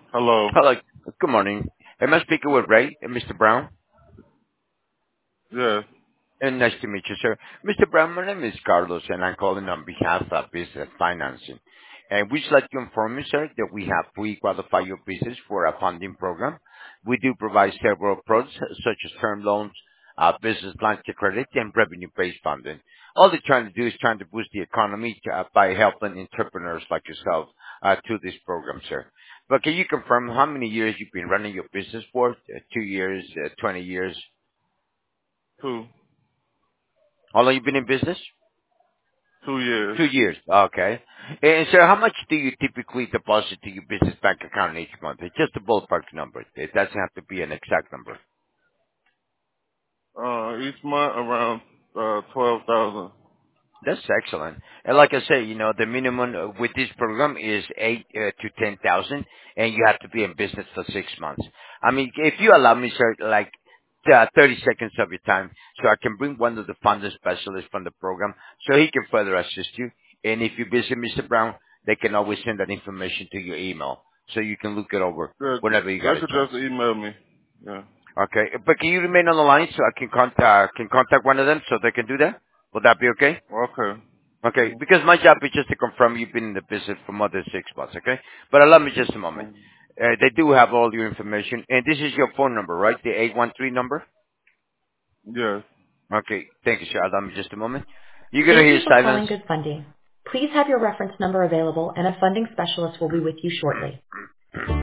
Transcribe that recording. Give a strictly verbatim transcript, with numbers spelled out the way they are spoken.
Hello. Hello. Good morning. Am I speaking with Ray and Mister Brown? Yes. And nice to meet you, sir. Mister Brown, my name is Carlos, and I'm calling on behalf of Business Financing. And we'd like to inform you, sir, that we have pre-qualified your business for a funding program. We do provide several products, such as term loans, uh, business lines of credit, and revenue-based funding. All they're trying to do is trying to boost the economy to, uh, by helping entrepreneurs like yourself uh, to this program, sir. But can you confirm how many years you've been running your business for? Uh, two years, uh, twenty years? Two. How long you been in business? Two years. Two years. Okay. And sir, how much do you typically deposit to your business bank account each month? It's just a ballpark number. It doesn't have to be an exact number. Uh, each month around uh twelve thousand. That's excellent. And like I say, you know, the minimum uh, with this program is eight uh, to ten thousand, and you have to be in business for six months. I mean, if you allow me, sir, like uh, thirty seconds of your time, so I can bring one of the funding specialists from the program, so he can further assist you. And if you visit Mister Brown, they can always send that information to your email, so you can look it over Yeah, whenever you got they a could chance. just email me. Yeah. Okay, but can you remain on the line so I can contact can contact one of them so they can do that? Would that be okay? Okay. Okay, Mhm. because my job is just to confirm you've been in the business for more than six months, okay? But allow me just a moment. Mhm. Uh, they do have all your information, and this is your phone number, right? The eight one three number? Yes. Okay, thank you, sir. Allow me just a moment. You're going to Thank hear you for silence. calling Good Funding. Please have your reference number available and a funding specialist will be with you shortly.